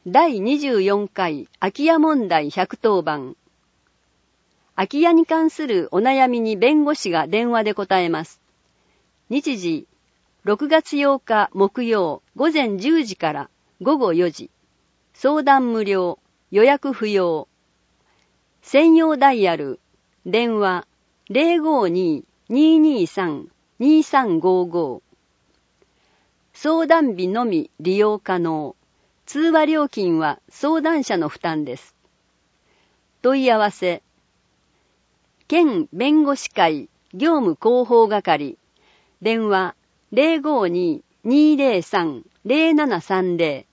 第24回空き家問題110番。空き家に関するお悩みに弁護士が電話で答えます。日時、6月8日木曜午前10時から午後4時。相談無料、予約不要。専用ダイヤル、電話 052-223-2355。相談日のみ利用可能。通話料金は相談者の負担です。問い合わせ。県弁護士会業務広報係。電話 052-203-0730。